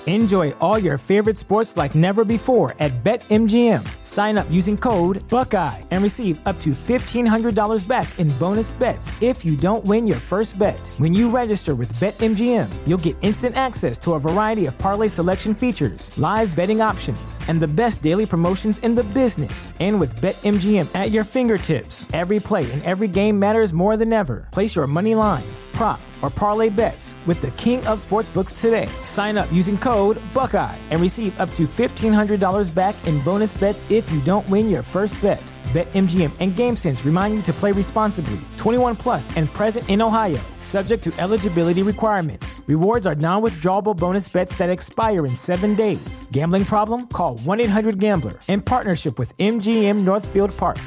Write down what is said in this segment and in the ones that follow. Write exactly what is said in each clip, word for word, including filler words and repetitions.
Enjoy all your favorite sports like never before at BetMGM. Sign up using code Buckeye and receive up to fifteen hundred dollars back in bonus bets if you don't win your first bet. When you register with BetMGM, you'll get instant access to a variety of parlay selection features, live betting options, and the best daily promotions in the business. And with BetMGM at your fingertips, every play and every game matters more than ever. Place your money line, prop, or parlay bets with the king of sportsbooks today. Sign up using code Buckeye and receive up to fifteen hundred dollars back in bonus bets if you don't win your first bet. BetMGM and GameSense remind you to play responsibly. twenty-one plus and present in Ohio, subject to eligibility requirements. Rewards are non-withdrawable bonus bets that expire in seven days. Gambling problem? Call one eight hundred gambler in partnership with M G M Northfield Park.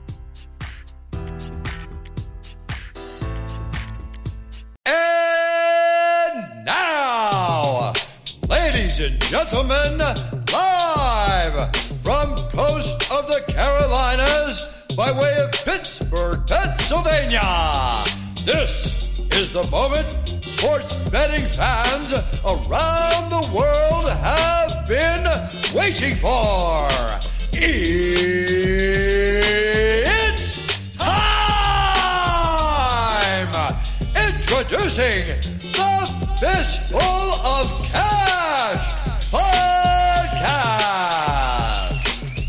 Ladies and gentlemen, live from coast of the Carolinas by way of Pittsburgh, Pennsylvania, this is the moment sports betting fans around the world have been waiting for. It's time! Introducing the Fistful of Cash Podcast.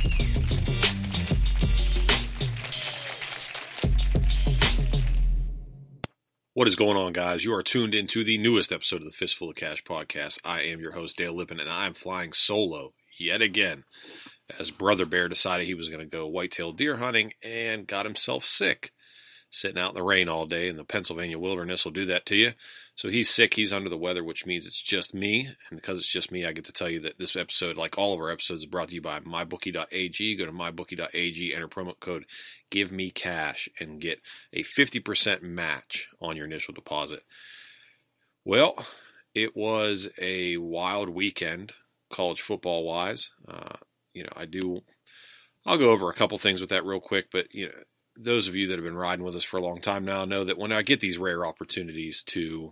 What is going on, guys? You are tuned into the newest episode of the Fistful of Cash Podcast. I am your host, Dale Lippin, and I am flying solo yet again, as Brother Bear decided he was going to go whitetail deer hunting and got himself sick. Sitting out in the rain all day in the Pennsylvania wilderness will do that to you. So he's sick, he's under the weather, which means it's just me. And because it's just me, I get to tell you that this episode, like all of our episodes, is brought to you by my bookie dot a g. Go to my bookie dot a g, enter promo code GIVEMECASH, and get a fifty percent match on your initial deposit. Well, it was a wild weekend, college football-wise. Uh, you know, I do, I'll go over a couple things with that real quick, but, you know, those of you that have been riding with us for a long time now know that when I get these rare opportunities to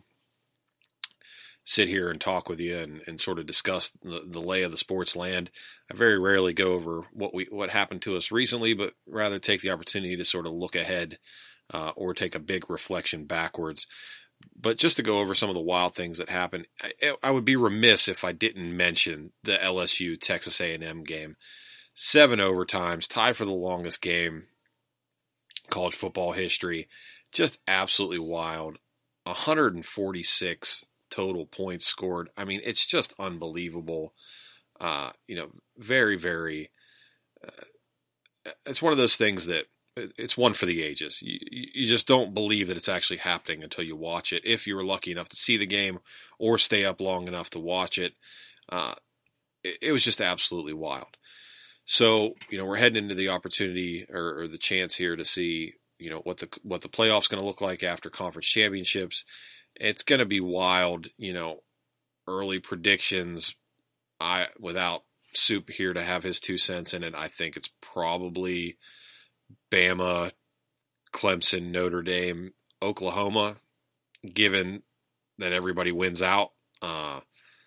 sit here and talk with you and, and sort of discuss the, the lay of the sports land, I very rarely go over what we what happened to us recently, but rather take the opportunity to sort of look ahead uh, or take a big reflection backwards. But just to go over some of the wild things that happened, I, I would be remiss if I didn't mention the L S U Texas A and M game. Seven overtimes, tied for the longest game college football history. Just absolutely wild. one hundred forty-six total points scored. I mean, it's just unbelievable. Uh, you know, very, very, uh, it's one of those things that it's one for the ages. You, you just don't believe that it's actually happening until you watch it. If you were lucky enough to see the game or stay up long enough to watch it, uh, it, it was just absolutely wild. So, you know, we're heading into the opportunity or, or the chance here to see, you know, what the what the playoff's going to look like after conference championships. It's going to be wild, you know, early predictions. I without Soup here to have his two cents in it, I think it's probably Bama, Clemson, Notre Dame, Oklahoma, given that everybody wins out. Uh,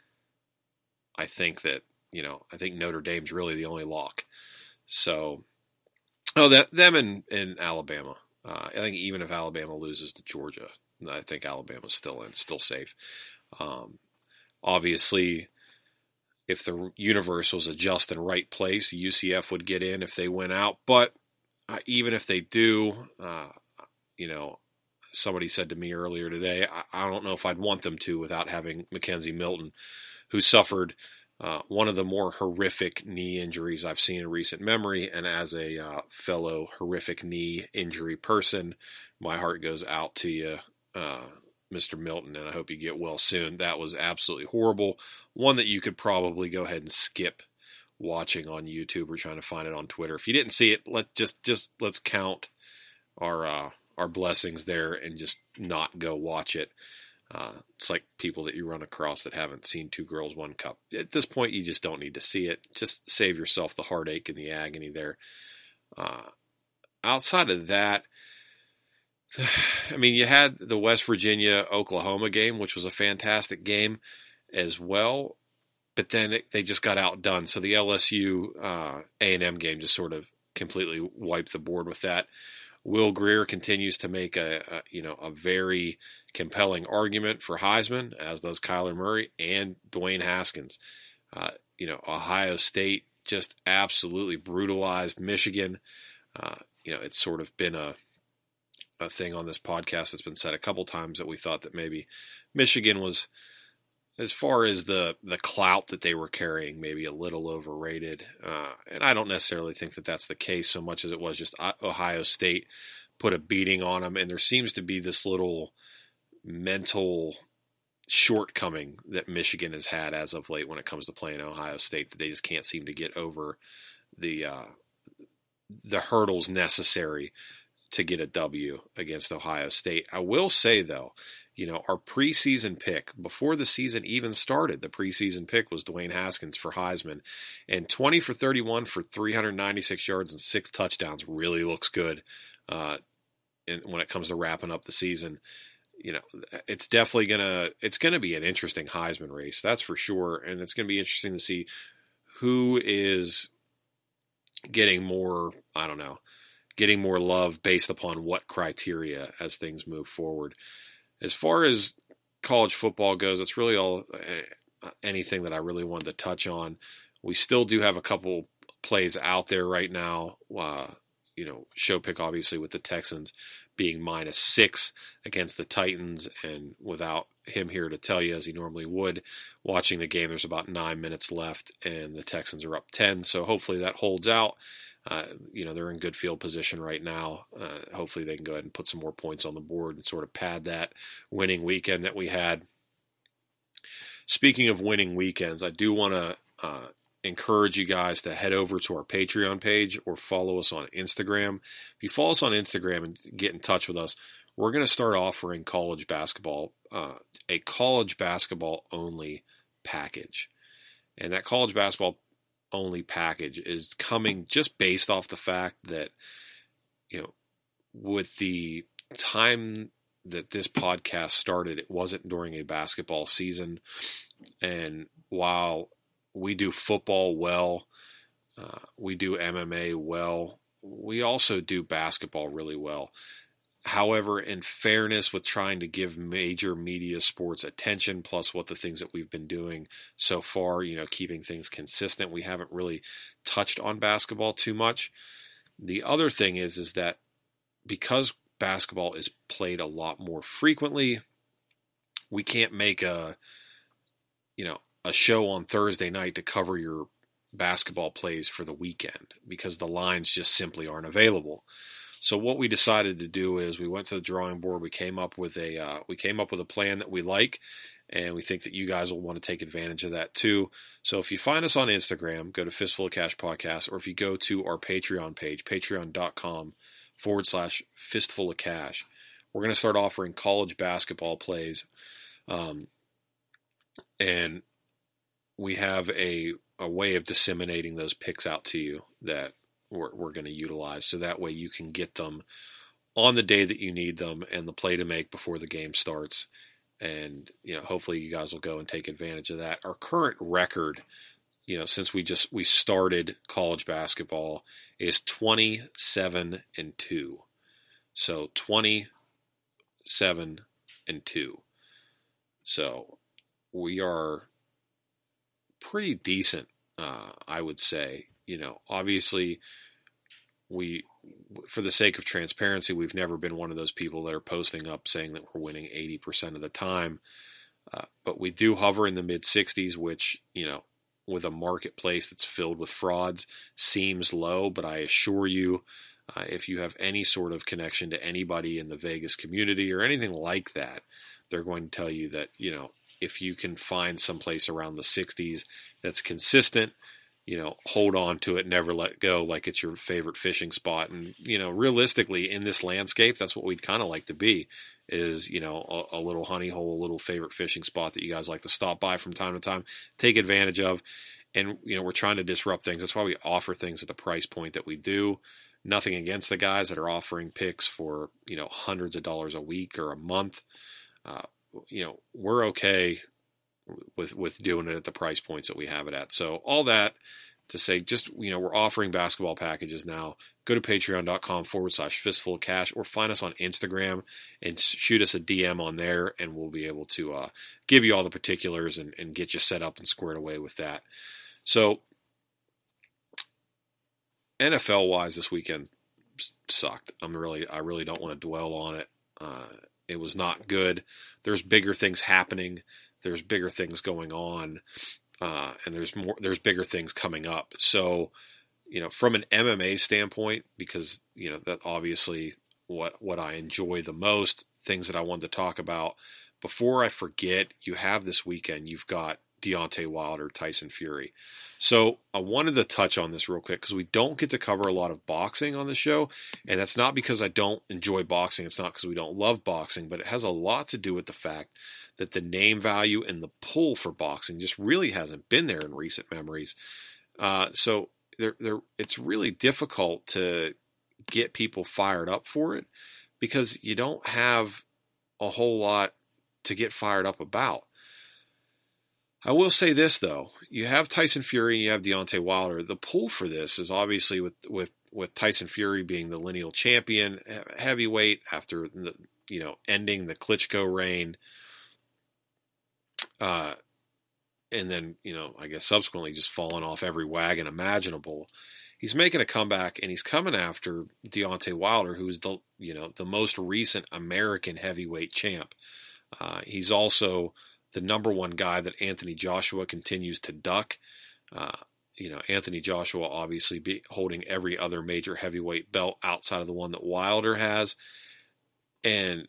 I think that You know, I think Notre Dame's really the only lock. So, oh, that them and, and Alabama. Uh, I think even if Alabama loses to Georgia, I think Alabama's still in, still safe. Um, obviously, if the universe was a just and right place, U C F would get in if they win out. But uh, even if they do, uh, you know, somebody said to me earlier today, I, I don't know if I'd want them to without having Mackenzie Milton, who suffered Uh, one of the more horrific knee injuries I've seen in recent memory, and as a uh, fellow horrific knee injury person, my heart goes out to you, uh, Mister Milton, and I hope you get well soon. That was absolutely horrible. One that you could probably go ahead and skip watching on YouTube or trying to find it on Twitter. If you didn't see it, let just just let's count our uh, our blessings there and just not go watch it. Uh, it's like people that you run across that haven't seen Two Girls, One Cup. At this point, you just don't need to see it. Just save yourself the heartache and the agony there. Uh, outside of that, I mean, you had the West Virginia-Oklahoma game, which was a fantastic game as well. but then it, they just got outdone. So the L S U uh, A and M game just sort of completely wiped the board with that. Will Grier continues to make a, a you know a very compelling argument for Heisman, as does Kyler Murray and Dwayne Haskins. Uh, you know, Ohio State just absolutely brutalized Michigan. Uh, you know, it's sort of been a a thing on this podcast that's been said a couple times that we thought that maybe Michigan was, as far as the the clout that they were carrying, maybe a little overrated. Uh, and I don't necessarily think that that's the case so much as it was just Ohio State put a beating on them. And there seems to be this little mental shortcoming that Michigan has had as of late when it comes to playing Ohio State, that they just can't seem to get over the uh, the hurdles necessary to get a W against Ohio State. I will say, though, you know, our preseason pick, before the season even started, the preseason pick was Dwayne Haskins for Heisman. And twenty for thirty-one for three hundred ninety-six yards and six touchdowns really looks good uh, in, when it comes to wrapping up the season. You know, it's definitely going to it's gonna be an interesting Heisman race, that's for sure. And it's going to be interesting to see who is getting more, I don't know, getting more love based upon what criteria as things move forward. As far as college football goes, that's really all anything that I really wanted to touch on. We still do have a couple plays out there right now. Uh, you know, show pick obviously with the Texans being minus six against the Titans, and without him here to tell you, as he normally would, watching the game, there's about nine minutes left, and the Texans are up ten. So hopefully that holds out. Uh, you know, they're in good field position right now. Uh, hopefully they can go ahead and put some more points on the board and sort of pad that winning weekend that we had. Speaking of winning weekends, I do want to uh, encourage you guys to head over to our Patreon page or follow us on Instagram. If you follow us on Instagram and get in touch with us, we're going to start offering college basketball, uh, a college basketball only package. And that college basketball only package is coming just based off the fact that, you know, with the time that this podcast started, it wasn't during a basketball season. And while we do football well, uh, we do M M A well, we also do basketball really well. However, in fairness, with trying to give major media sports attention, plus what the things that we've been doing so far, you know, keeping things consistent, we haven't really touched on basketball too much. The other thing is, is that because basketball is played a lot more frequently, we can't make a, you know, a show on Thursday night to cover your basketball plays for the weekend because the lines just simply aren't available. So what we decided to do is we went to the drawing board. We came up with a uh, we came up with a plan that we like, and we think that you guys will want to take advantage of that too. So if you find us on Instagram, go to Fistful of Cash Podcast, or if you go to our Patreon page, patreon.com forward slash Fistful of Cash, we're going to start offering college basketball plays, um, and we have a a way of disseminating those picks out to you that we're, we're going to utilize, so that way you can get them on the day that you need them and the play to make before the game starts. And, you know, hopefully you guys will go and take advantage of that. Our current record, you know, since we just, we started college basketball, is twenty-seven and two. So twenty-seven and two. So we are pretty decent, uh, I would say. You know, obviously, we, for the sake of transparency, we've never been one of those people that are posting up saying that we're winning eighty percent of the time. Uh, but we do hover in the mid sixties, which, you know, with a marketplace that's filled with frauds, seems low. But I assure you, uh, if you have any sort of connection to anybody in the Vegas community or anything like that, they're going to tell you that, you know, if you can find someplace around the sixties that's consistent, you know, hold on to it, never let go, like it's your favorite fishing spot. And, you know, realistically in this landscape, that's what we'd kind of like to be, is, you know, a, a little honey hole, a little favorite fishing spot that you guys like to stop by from time to time, take advantage of. And, you know, we're trying to disrupt things. That's why we offer things at the price point that we do. Nothing against the guys that are offering picks for, you know, hundreds of dollars a week or a month. Uh, you know, we're okay with with doing it at the price points that we have it at. So all that to say, just, you know, we're offering basketball packages now. Go to patreon.com forward slash fistful of cash, or find us on Instagram and shoot us a D M on there, and we'll be able to uh, give you all the particulars and, and get you set up and squared away with that. So N F L wise, this weekend sucked. I'm really, I really don't want to dwell on it. Uh, it was not good. There's bigger things happening. There's bigger things going on. Uh, and there's more, there's bigger things coming up. So, you know, from an M M A standpoint, because, you know, that obviously what, what I enjoy the most, things that I wanted to talk about. Before I forget, you have this weekend, you've got Deontay Wilder, Tyson Fury. So I wanted to touch on this real quick because we don't get to cover a lot of boxing on the show. And that's not because I don't enjoy boxing. It's not because we don't love boxing, but it has a lot to do with the fact that the name value and the pull for boxing just really hasn't been there in recent memories. Uh, so there, there, it's really difficult to get people fired up for it because you don't have a whole lot to get fired up about. I will say this, though. You have Tyson Fury and you have Deontay Wilder. The pull for this is obviously with, with, with Tyson Fury being the lineal champion heavyweight after the, you know, ending the Klitschko reign. Uh, and then, you know, I guess subsequently just falling off every wagon imaginable. He's making a comeback, and he's coming after Deontay Wilder, who's the, you know, the most recent American heavyweight champ. Uh, he's also the number one guy that Anthony Joshua continues to duck. Uh, you know, Anthony Joshua obviously be holding every other major heavyweight belt outside of the one that Wilder has. And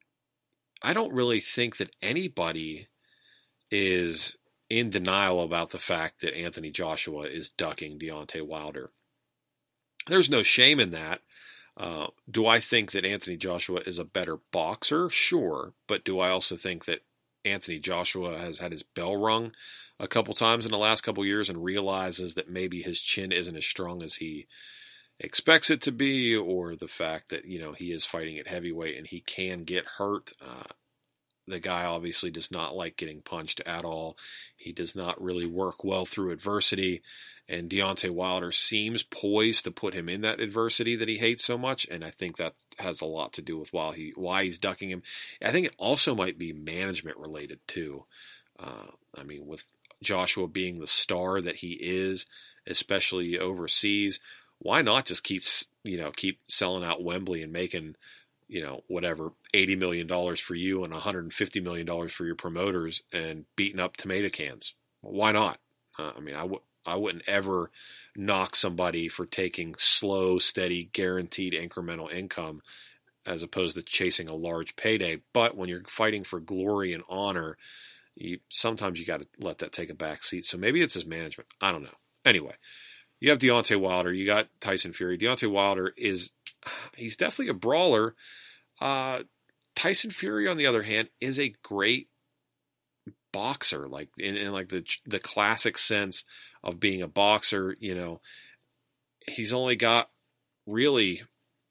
I don't really think that anybody is in denial about the fact that Anthony Joshua is ducking Deontay Wilder. There's no shame in that. Uh, do I think that Anthony Joshua is a better boxer? Sure. But do I also think that Anthony Joshua has had his bell rung a couple times in the last couple years and realizes that maybe his chin isn't as strong as he expects it to be, or the fact that, you know, he is fighting at heavyweight and he can get hurt? Uh, The guy obviously does not like getting punched at all. He does not really work well through adversity. And Deontay Wilder seems poised to put him in that adversity that he hates so much. And I think that has a lot to do with why, he, why he's ducking him. I think it also might be management related too. Uh, I mean, with Joshua being the star that he is, especially overseas, why not just keep, you know, keep selling out Wembley and making, you know, whatever, eighty million dollars for you and one hundred fifty million dollars for your promoters and beating up tomato cans? Why not? Uh, I mean, I, w- I wouldn't ever knock somebody for taking slow, steady, guaranteed incremental income as opposed to chasing a large payday. But when you're fighting for glory and honor, you, sometimes you got to let that take a back seat. So maybe it's his management. I don't know. Anyway, you have Deontay Wilder. You got Tyson Fury. Deontay Wilder is... he's definitely a brawler. Uh, Tyson Fury, on the other hand, is a great boxer, like in, in like the the classic sense of being a boxer. You know, he's only got really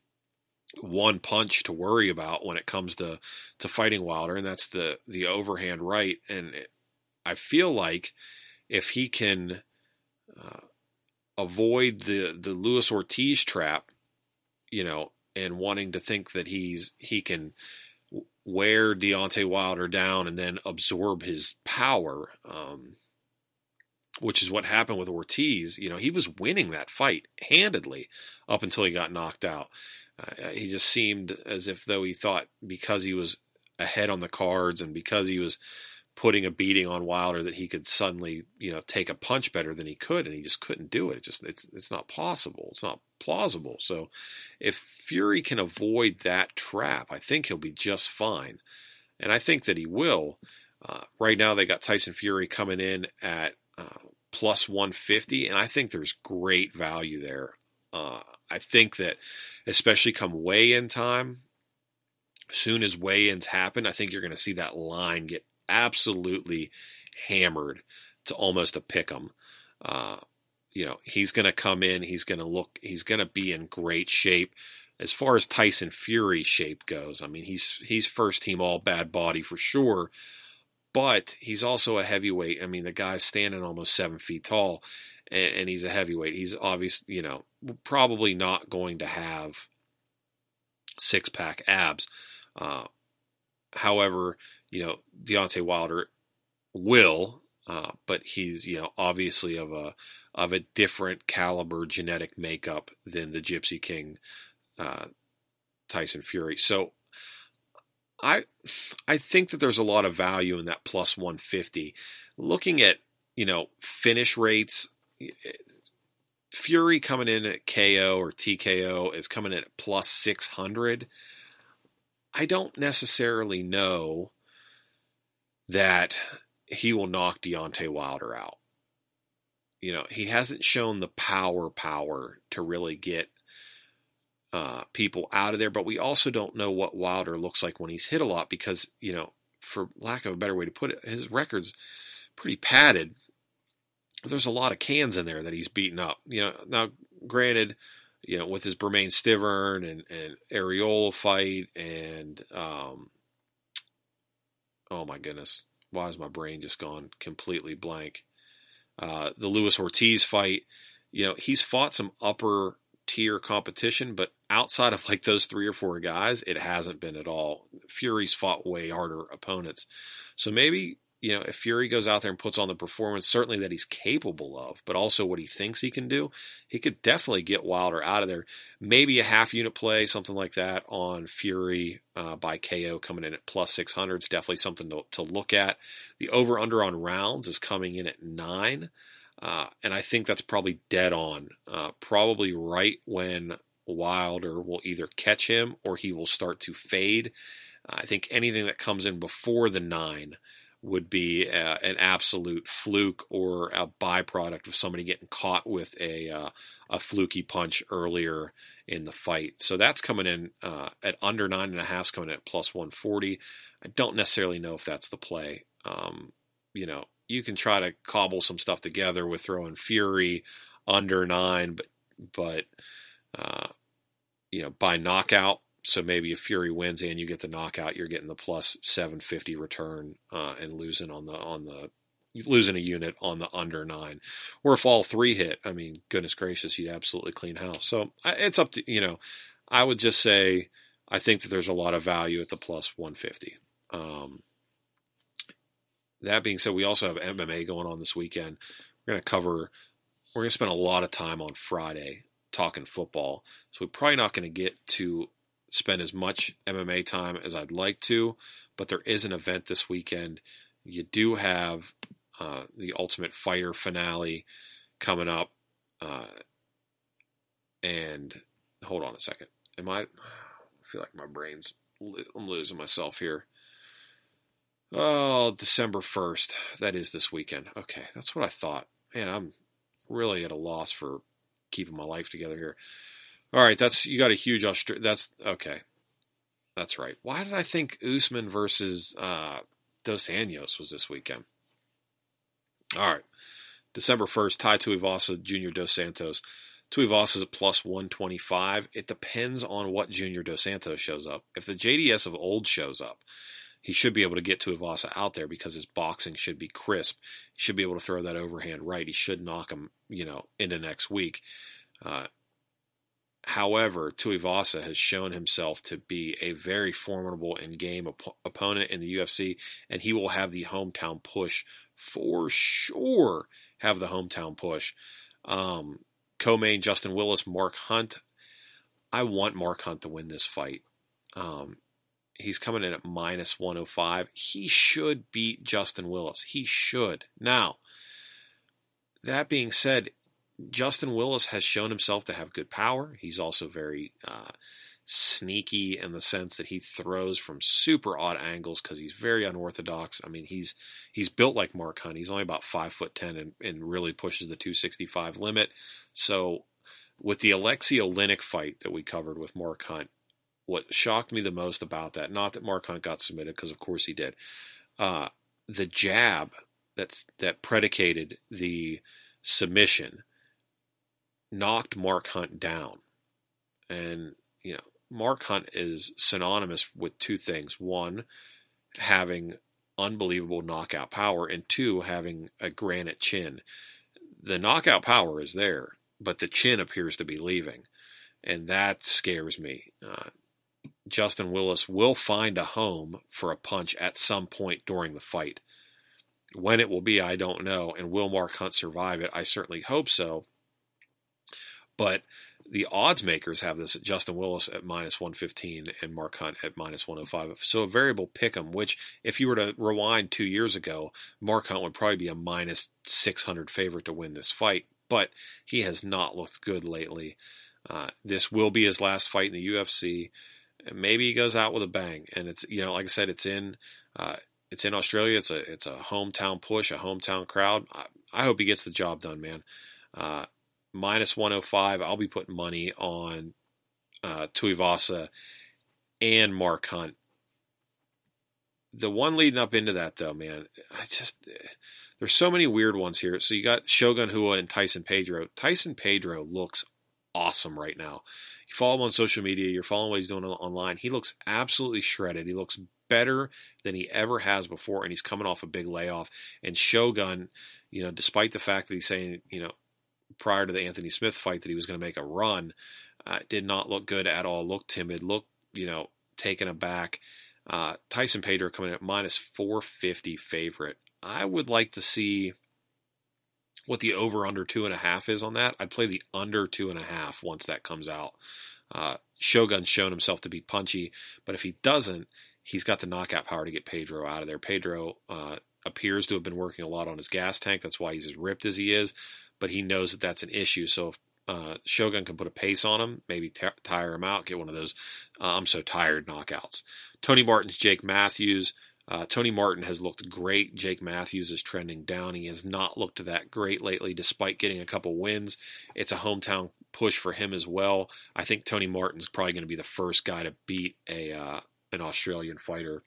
one punch to worry about when it comes to, to fighting Wilder, and that's the the overhand right. And it, I feel like if he can uh, avoid the the Luis Ortiz trap, you know, and wanting to think that he's he can wear Deontay Wilder down and then absorb his power, um, which is what happened with Ortiz. You know, he was winning that fight handedly up until he got knocked out. Uh, he just seemed as if though he thought because he was ahead on the cards and because he was putting a beating on Wilder that he could suddenly, you know, take a punch better than he could, and he just couldn't do it. It just it's it's not possible. It's not plausible. So if Fury can avoid that trap, I think he'll be just fine. And I think that he will. Uh, right now they got Tyson Fury coming in at uh, plus one fifty, and I think there's great value there. Uh, I think that especially come weigh-in time, soon as weigh-ins happen, I think you're going to see that line get absolutely hammered to almost a pick 'em. Uh, you know, he's going to come in, he's going to look, he's going to be in great shape. As far as Tyson Fury shape goes, I mean, he's he's first team all bad body for sure, but he's also a heavyweight. I mean, the guy's standing almost seven feet tall, and, and he's a heavyweight. He's obviously, you know, probably not going to have six-pack abs. Uh, however, you know, Deontay Wilder will, uh, but he's, you know, obviously of a of a different caliber genetic makeup than the Gypsy King, uh, Tyson Fury. So I I think that there's a lot of value in that plus one fifty. Looking at, you know, finish rates, Fury coming in at K O or T K O is coming in at plus six hundred. I don't necessarily know that he will knock Deontay Wilder out. You know, he hasn't shown the power power to really get uh, people out of there, but we also don't know what Wilder looks like when he's hit a lot because, you know, for lack of a better way to put it, his record's pretty padded. There's a lot of cans in there that he's beaten up. You know, now granted, you know, with his Bermane Stiverne and, and Areola fight and, um, oh my goodness, why has my brain just gone completely blank? Uh, the Luis Ortiz fight, you know, he's fought some upper tier competition, but outside of like those three or four guys, it hasn't been at all. Fury's fought way harder opponents. So maybe, you know, if Fury goes out there and puts on the performance, certainly that he's capable of, but also what he thinks he can do, he could definitely get Wilder out of there. Maybe a half unit play, something like that on Fury uh, by K O coming in at plus six hundred is definitely something to, to look at. The over-under on rounds is coming in at nine, uh, and I think that's probably dead on. Uh, probably right when Wilder will either catch him or he will start to fade. Uh, I think anything that comes in before the nine would be uh, an absolute fluke or a byproduct of somebody getting caught with a uh, a fluky punch earlier in the fight. So that's coming in uh, at under nine and a half, coming in at plus one forty. I don't necessarily know if that's the play. Um, you know, you can try to cobble some stuff together with throwing Fury under nine, but but uh, you know, by knockout. So maybe if Fury wins and you get the knockout, you're getting the plus seven fifty return uh, and losing on the on the losing a unit on the under nine. Or if all three hit, I mean, goodness gracious, you'd absolutely clean house. So it's up to, you know, I would just say I think that there's a lot of value at the plus one fifty. Um, that being said, we also have M M A going on this weekend. We're going to cover, we're going to spend a lot of time on Friday talking football. So we're probably not going to get to spend as much M M A time as I'd like to, but there is an event this weekend. You do have uh, the Ultimate Fighter finale coming up, uh, and hold on a second. Am I? I feel like my brain's. I'm losing myself here. Oh, December first. That is this weekend. Okay, that's what I thought. Man, I'm really at a loss for keeping my life together here. All right, that's you got a huge Austra- That's okay. That's right. Why did I think Usman versus uh, Dos Anjos was this weekend? All right, December first, Tai Tuivasa, Junior Dos Santos. Tuivasa is at plus one twenty-five. It depends on what Junior Dos Santos shows up. If the J D S of old shows up, he should be able to get Tuivasa out there because his boxing should be crisp. He should be able to throw that overhand right. He should knock him, you know, into next week. Uh, However, Tuivasa has shown himself to be a very formidable in-game op- opponent in the U F C, and he will have the hometown push for sure. Have the hometown push. Um, co-main Justin Willis, Mark Hunt. I want Mark Hunt to win this fight. Um, he's coming in at minus one oh five. He should beat Justin Willis. He should. Now, that being said, Justin Willis has shown himself to have good power. He's also very uh, sneaky in the sense that he throws from super odd angles because he's very unorthodox. I mean, he's he's built like Mark Hunt. He's only about five foot ten and, and really pushes the two sixty-five limit. So with the Alexei Oleinik fight that we covered with Mark Hunt, what shocked me the most about that, not that Mark Hunt got submitted, because of course he did, uh, the jab that's that predicated the submission knocked Mark Hunt down. And, you know, Mark Hunt is synonymous with two things. One, having unbelievable knockout power, and two, having a granite chin. The knockout power is there, but the chin appears to be leaving, and that scares me. Uh, Justin Willis will find a home for a punch at some point during the fight. When it will be, I don't know, and will Mark Hunt survive it? I certainly hope so. But the odds makers have this at Justin Willis at minus one fifteen and Mark Hunt at minus one oh five. So a variable pick'em, which if you were to rewind two years ago, Mark Hunt would probably be a minus six hundred favorite to win this fight. But he has not looked good lately. Uh, this will be his last fight in the U F C. Maybe he goes out with a bang. And it's, you know, like I said, it's in uh, it's in Australia. It's a it's a hometown push, a hometown crowd. I, I hope he gets the job done, man. Uh, minus one oh five, I'll be putting money on uh, Tuivasa and Mark Hunt. The one leading up into that, though, man, I just there's so many weird ones here. So you got Shogun Rua and Tyson Pedro. Tyson Pedro looks awesome right now. You follow him on social media. You're following what he's doing online. He looks absolutely shredded. He looks better than he ever has before, and he's coming off a big layoff. And Shogun, you know, despite the fact that he's saying, you know, prior to the Anthony Smith fight that he was going to make a run, uh, did not look good at all. Looked timid. Looked, you know, taken aback. Uh, Tyson Pedro coming in at minus four fifty favorite. I would like to see what the over-under two and a half is on that. I'd play the under two and a half once that comes out. Uh, Shogun's shown himself to be punchy, but if he doesn't, he's got the knockout power to get Pedro out of there. Pedro uh, appears to have been working a lot on his gas tank. That's why he's as ripped as he is, but he knows that that's an issue. So if uh, Shogun can put a pace on him, maybe t- tire him out, get one of those uh, I'm so tired knockouts. Tony Martin's Jake Matthews. Uh, Tony Martin has looked great. Jake Matthews is trending down. He has not looked that great lately, despite getting a couple wins. It's a hometown push for him as well. I think Tony Martin's probably going to be the first guy to beat a uh, an Australian fighter,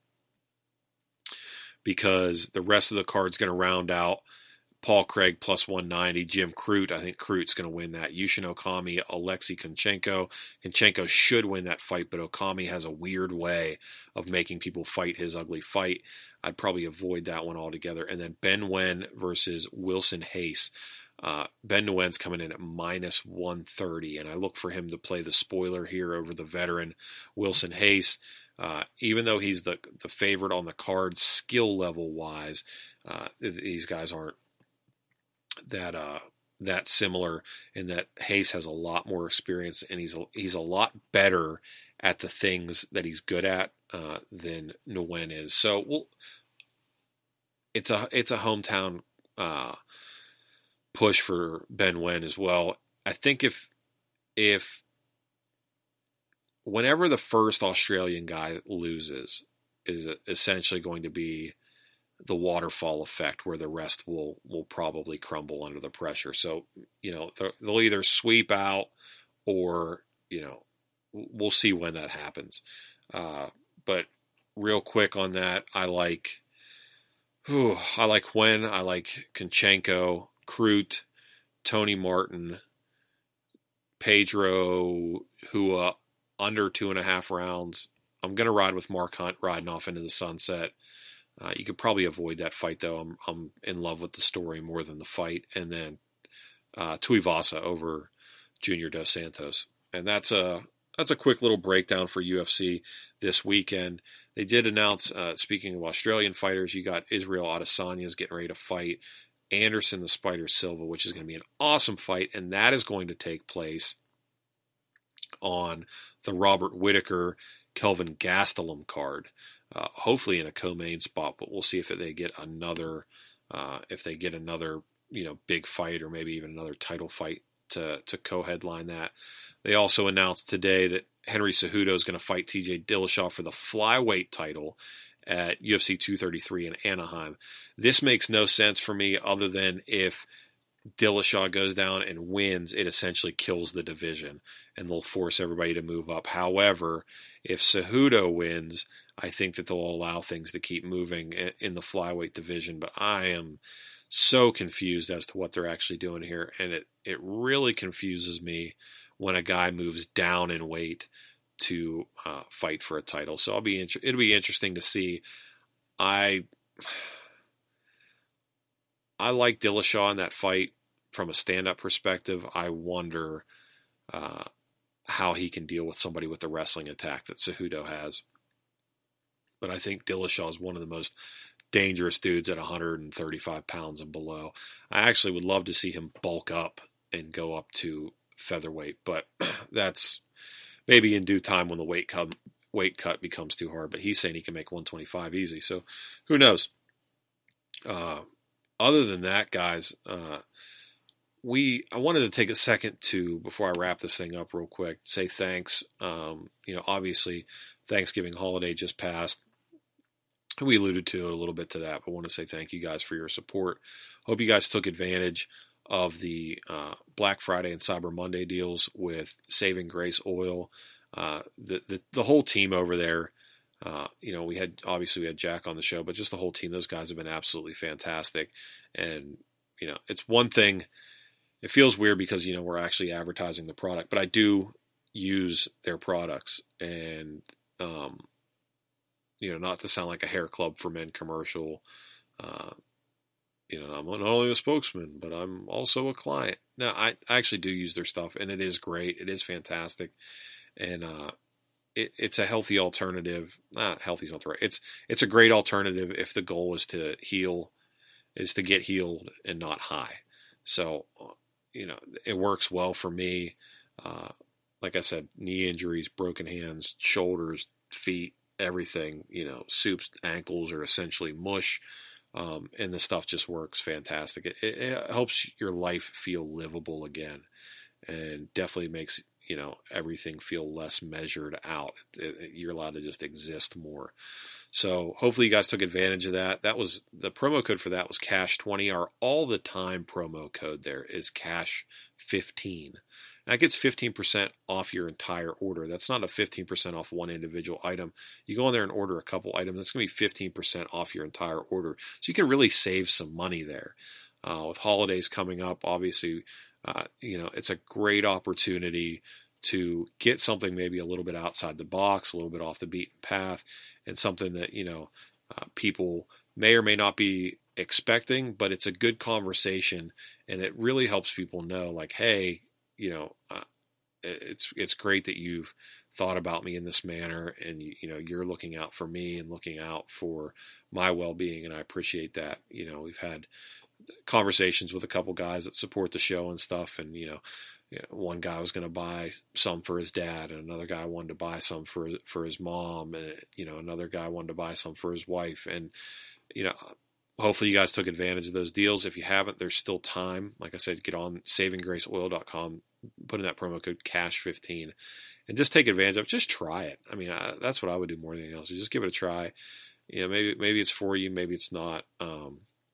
because the rest of the card's going to round out Paul Craig plus one ninety, Jim Crute. I think Crute's going to win that. Yushin Okami, Alexei Konchenko. Konchenko should win that fight, but Okami has a weird way of making people fight his ugly fight. I'd probably avoid that one altogether. And then Ben Nguyen versus Wilson Hayes. Uh, Ben Nguyen's coming in at minus one thirty, and I look for him to play the spoiler here over the veteran Wilson Hayes. Uh, even though he's the the favorite on the card, skill level wise, uh, these guys aren't that uh that similar, in that Hayes has a lot more experience, and he's he's a lot better at the things that he's good at uh, than Nguyen is. So well, it's a it's a hometown uh, push for Ben Nguyen as well. I think if if whenever the first Australian guy loses is essentially going to be the waterfall effect, where the rest will will probably crumble under the pressure. So, you know, they'll either sweep out, or, you know, we'll see when that happens. Uh, but real quick on that, I like, whew, I like Nguyen, I like Konchenko, Crute, Tony Martin, Pedro Rua, under two and a half rounds. I'm going to ride with Mark Hunt riding off into the sunset. Uh, you could probably avoid that fight, though. I'm I'm in love with the story more than the fight. And then uh, Tuivasa over Junior Dos Santos. And that's a that's a quick little breakdown for U F C this weekend. They did announce, uh, speaking of Australian fighters, you got Israel Adesanya is getting ready to fight Anderson the Spider Silva, which is going to be an awesome fight. And that is going to take place on the Robert Whittaker Kelvin Gastelum card. Uh, hopefully in a co-main spot, but we'll see if they get another, uh, if they get another, you know, big fight, or maybe even another title fight to to co-headline that. They also announced today that Henry Cejudo is going to fight T J Dillashaw for the flyweight title at U F C two thirty-three in Anaheim. This makes no sense for me, other than if Dillashaw goes down and wins, it essentially kills the division, and they'll force everybody to move up. However, if Cejudo wins, I think that they'll allow things to keep moving in the flyweight division. But I am so confused as to what they're actually doing here, and it, it really confuses me when a guy moves down in weight to uh, fight for a title. So I'll be inter- it'll be interesting to see. I I like Dillashaw in that fight from a stand-up perspective. I wonder uh, how he can deal with somebody with the wrestling attack that Cejudo has. But I think Dillashaw is one of the most dangerous dudes at one hundred thirty-five pounds and below. I actually would love to see him bulk up and go up to featherweight, but that's maybe in due time when the weight cut, weight cut becomes too hard. But he's saying he can make one twenty-five easy, so who knows? Uh, other than that, guys, uh, we I wanted to take a second to, before I wrap this thing up real quick, say thanks. Um, you know, obviously, Thanksgiving holiday just passed. We alluded to a little bit to that, but I want to say thank you guys for your support. Hope you guys took advantage of the uh, Black Friday and Cyber Monday deals with Saving Grace Oil. Uh, the, the the whole team over there, uh, you know, we had, obviously we had Jack on the show, but just the whole team, those guys have been absolutely fantastic. And, you know, it's one thing, it feels weird because, you know, we're actually advertising the product, but I do use their products. And, um, you know, not to sound like a hair club for men commercial, uh, you know, I'm not only a spokesman, but I'm also a client. No, I, I actually do use their stuff, and it is great. It is fantastic. And uh, it, it's a healthy alternative. Not healthy's not the right. It's, it's a great alternative if the goal is to heal, is to get healed and not high. So, you know, it works well for me. Uh, like I said, knee injuries, broken hands, shoulders, feet, everything, you know, Soup's ankles are essentially mush. Um, and the stuff just works fantastic. It, it, it helps your life feel livable again, and definitely makes, you know, everything feel less measured out. It, it, you're allowed to just exist more. So hopefully you guys took advantage of that. That was the promo code for that was cash twenty. Our all the time promo code there is cash fifteen. That gets fifteen percent off your entire order. That's not a fifteen percent off one individual item. You go in there and order a couple items, that's going to be fifteen percent off your entire order. So you can really save some money there. Uh, with holidays coming up, obviously, uh, you know, it's a great opportunity to get something maybe a little bit outside the box, a little bit off the beaten path, and something that, you know, uh, people may or may not be expecting, but it's a good conversation, and it really helps people know, like, hey, you know, uh, it's it's great that you've thought about me in this manner, and you, you know, you're looking out for me and looking out for my well-being, and I appreciate that. You know, we've had conversations with a couple guys that support the show and stuff, and you know, you know one guy was going to buy some for his dad, and another guy wanted to buy some for for his mom, and you know, another guy wanted to buy some for his wife, and you know. Hopefully you guys took advantage of those deals. If you haven't, there's still time. Like I said, get on saving grace oil dot com, put in that promo code cash fifteen, and just take advantage of it. Just try it. I mean, I, that's what I would do more than anything else. Just give it a try. You know, maybe maybe it's for you, maybe it's not. Um,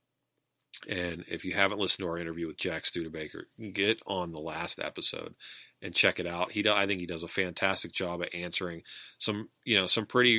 and if you haven't listened to our interview with Jack Studebaker, get on the last episode and check it out. He, do, I think he does a fantastic job at answering some, you know, some pretty.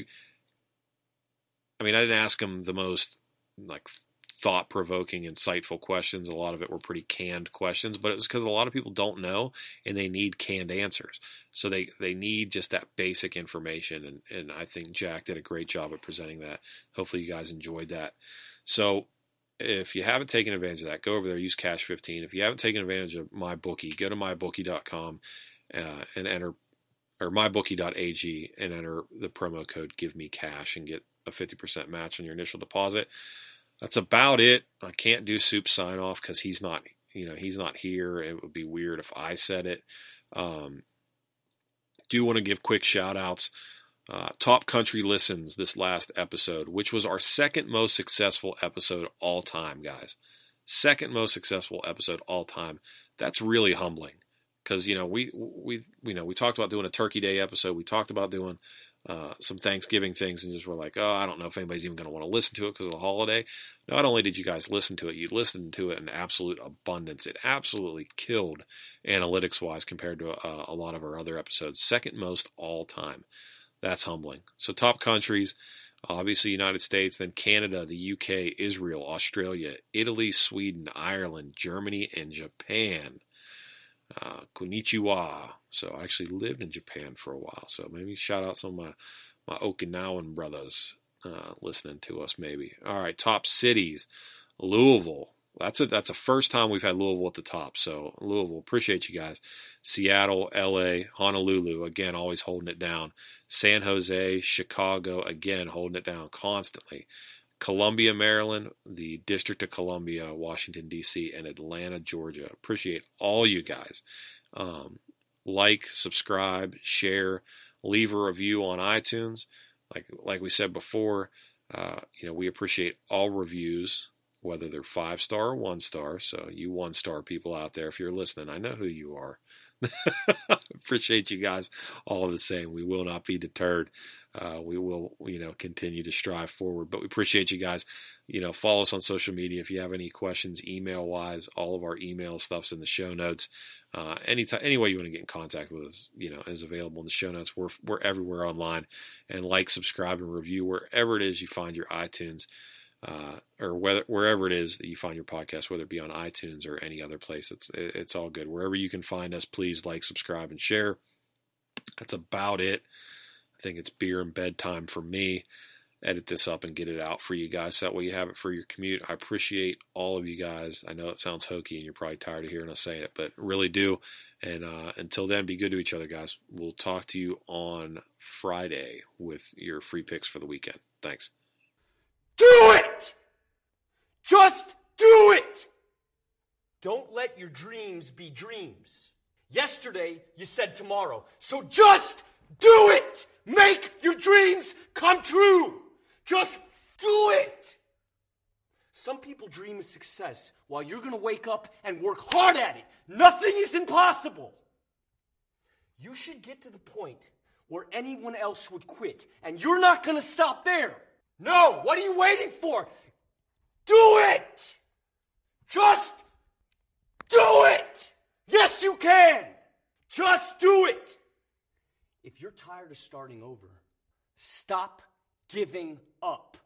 I mean, I didn't ask him the most like thought-provoking, insightful questions. A lot of it were pretty canned questions, but it was because a lot of people don't know and they need canned answers. So they, they need just that basic information, and, and I think Jack did a great job at presenting that. Hopefully you guys enjoyed that. So if you haven't taken advantage of that, go over there, use cash fifteen. If you haven't taken advantage of MyBookie, go to my bookie dot com uh, and enter, or my bookie dot a g, and enter the promo code Give Me Cash and get a fifty percent match on your initial deposit. That's about it. I can't do Soup's sign off because he's not, you know, he's not here. It would be weird if I said it. Um, do want to give quick shout outs. Uh, Top Country listens this last episode, which was our second most successful episode all time, guys. Second most successful episode all time. That's really humbling because, you know, we, we, you know, we talked about doing a Turkey Day episode. We talked about doing Uh, some Thanksgiving things, and just were like, oh, I don't know if anybody's even going to want to listen to it because of the holiday. Not only did you guys listen to it, you listened to it in absolute abundance. It absolutely killed analytics-wise compared to a, a lot of our other episodes. Second most all time. That's humbling. So top countries, obviously United States, then Canada, the U K, Israel, Australia, Italy, Sweden, Ireland, Germany, and Japan. Uh, konnichiwa. So I actually lived in Japan for a while. So maybe shout out some of my, my Okinawan brothers. uh, listening to us maybe. All right, top cities. Louisville. That's a that's a first time we've had Louisville at the top. So Louisville, appreciate you guys. Seattle, L A, Honolulu, again, always holding it down. San Jose, Chicago, again, holding it down constantly. Columbia, Maryland, the District of Columbia, Washington, D C, and Atlanta, Georgia. Appreciate all you guys. Um, like, subscribe, share, leave a review on iTunes. Like like we said before, uh, you know, we appreciate all reviews, whether they're five star or one star. So you one star people out there, if you're listening, I know who you are. Appreciate you guys all the same. We will not be deterred. Uh, we will, you know, continue to strive forward. But we appreciate you guys. You know, follow us on social media. If you have any questions, email wise, all of our email stuff's in the show notes. Uh, anytime, any way you want to get in contact with us, you know, is available in the show notes. We're we're everywhere online. And like, subscribe, and review wherever it is you find your iTunes. Uh, or whether wherever it is that you find your podcast, whether it be on iTunes or any other place, it's it's all good. Wherever you can find us, please like, subscribe, and share. That's about it. I think it's beer and bedtime for me. Edit this up and get it out for you guys. So that way you have it for your commute. I appreciate all of you guys. I know it sounds hokey and you're probably tired of hearing us saying it, but really do. And uh, until then, be good to each other, guys. We'll talk to you on Friday with your free picks for the weekend. Thanks. Do it! Just do it! Don't let your dreams be dreams. Yesterday, you said tomorrow. So just do it! Make your dreams come true! Just do it! Some people dream of success while you're going to wake up and work hard at it. Nothing is impossible. You should get to the point where anyone else would quit, and you're not going to stop there. No, what are you waiting for? Do it! Just do it! Yes, you can! Just do it! If you're tired of starting over, stop giving up.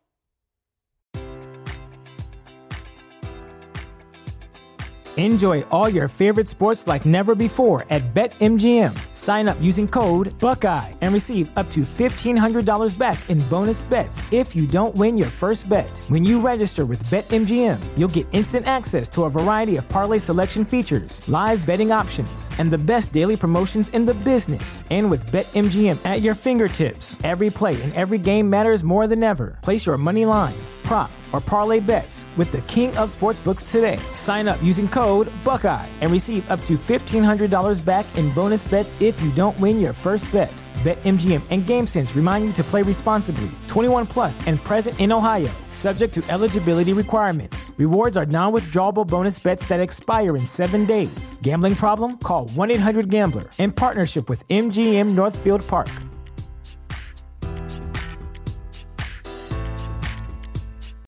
Enjoy all your favorite sports like never before at BetMGM. Sign up using code Buckeye and receive up to fifteen hundred dollars back in bonus bets if you don't win your first bet. When you register with BetMGM, you'll get instant access to a variety of parlay selection features, live betting options, and the best daily promotions in the business. And with BetMGM at your fingertips, every play and every game matters more than ever. Place your money line, prop, or parlay bets with the king of sportsbooks today. Sign up using code Buckeye and receive up to fifteen hundred dollars back in bonus bets if you don't win your first bet. BetMGM and GameSense remind you to play responsibly. twenty-one plus and present in Ohio, subject to eligibility requirements. Rewards are non-withdrawable bonus bets that expire in seven days. Gambling problem? Call one eight hundred gambler in partnership with M G M Northfield Park.